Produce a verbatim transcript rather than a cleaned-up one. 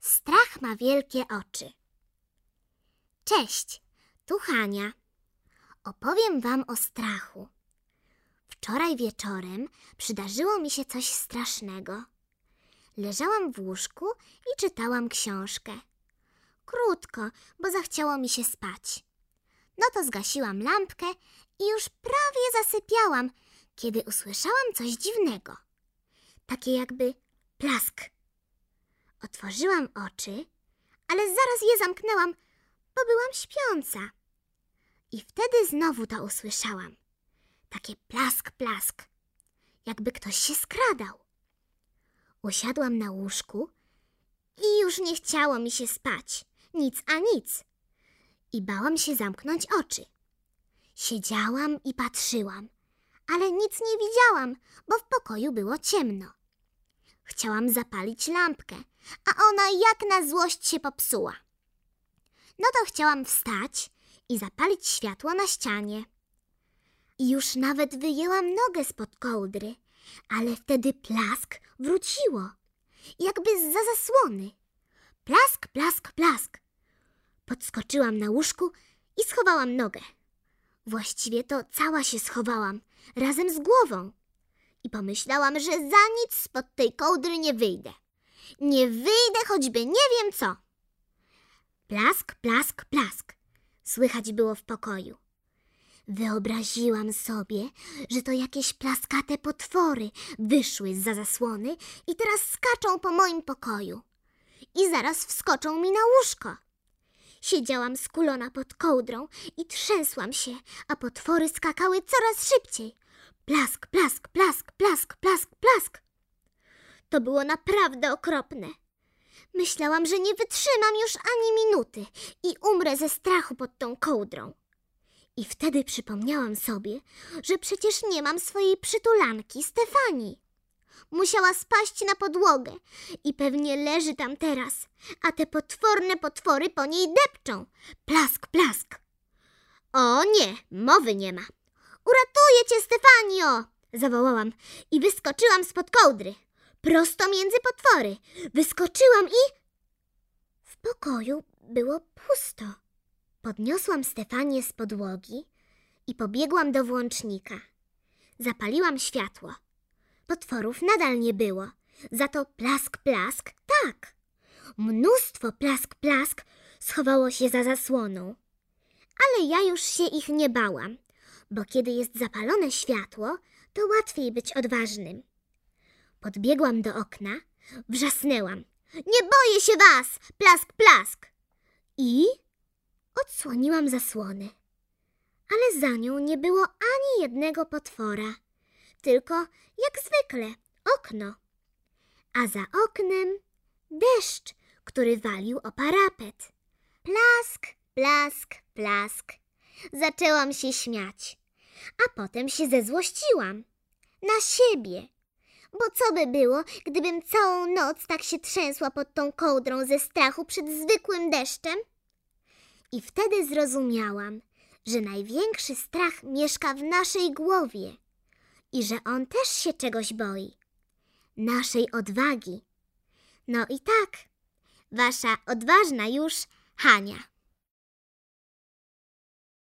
Strach ma wielkie oczy. Cześć, tu Hania. Opowiem wam o strachu. Wczoraj wieczorem przydarzyło mi się coś strasznego. Leżałam w łóżku i czytałam książkę. Krótko, bo zachciało mi się spać. No to zgasiłam lampkę i już prawie zasypiałam, kiedy usłyszałam coś dziwnego. Takie jakby plask. Otworzyłam oczy, ale zaraz je zamknęłam, bo byłam śpiąca. I wtedy znowu to usłyszałam. Takie plask, plask, jakby ktoś się skradał. Usiadłam na łóżku i już nie chciało mi się spać. Nic a nic. I bałam się zamknąć oczy. Siedziałam i patrzyłam, ale nic nie widziałam, bo w pokoju było ciemno. Chciałam zapalić lampkę, a ona jak na złość się popsuła. No to chciałam wstać i zapalić światło na ścianie. I już nawet wyjęłam nogę spod kołdry, ale wtedy plask wróciło, jakby zza zasłony. Plask, plask, plask. Podskoczyłam na łóżku i schowałam nogę. Właściwie to cała się schowałam, razem z głową. I pomyślałam, że za nic spod tej kołdry nie wyjdę. Nie wyjdę, choćby nie wiem co. Plask, plask, plask. Słychać było w pokoju. Wyobraziłam sobie, że to jakieś plaskate potwory wyszły zza zasłony i teraz skaczą po moim pokoju. I zaraz wskoczą mi na łóżko. Siedziałam skulona pod kołdrą i trzęsłam się, a potwory skakały coraz szybciej. Plask, plask, plask, plask, plask, plask. To było naprawdę okropne. Myślałam, że nie wytrzymam już ani minuty i umrę ze strachu pod tą kołdrą. I wtedy przypomniałam sobie, że przecież nie mam swojej przytulanki Stefanii. Musiała spaść na podłogę i pewnie leży tam teraz, a te potworne potwory po niej depczą. Plask, plask. O nie, mowy nie ma. Uratuję cię, Stefanio! Zawołałam i wyskoczyłam spod kołdry. Prosto między potwory. Wyskoczyłam i... W pokoju było pusto. Podniosłam Stefanię z podłogi i pobiegłam do włącznika. Zapaliłam światło. Potworów nadal nie było. Za to plask, plask, tak. Mnóstwo plask, plask schowało się za zasłoną. Ale ja już się ich nie bałam, bo kiedy jest zapalone światło, to łatwiej być odważnym. Podbiegłam do okna, wrzasnęłam. Nie boję się was! Plask, plask! I odsłoniłam zasłonę. Ale za nią nie było ani jednego potwora. Tylko, jak zwykle, okno. A za oknem deszcz, który walił o parapet. Plask, plask, plask. Zaczęłam się śmiać, a potem się zezłościłam. Na siebie. Bo co by było, gdybym całą noc tak się trzęsła pod tą kołdrą ze strachu przed zwykłym deszczem? I wtedy zrozumiałam, że największy strach mieszka w naszej głowie i że on też się czegoś boi. Naszej odwagi. No i tak, wasza odważna już Hania.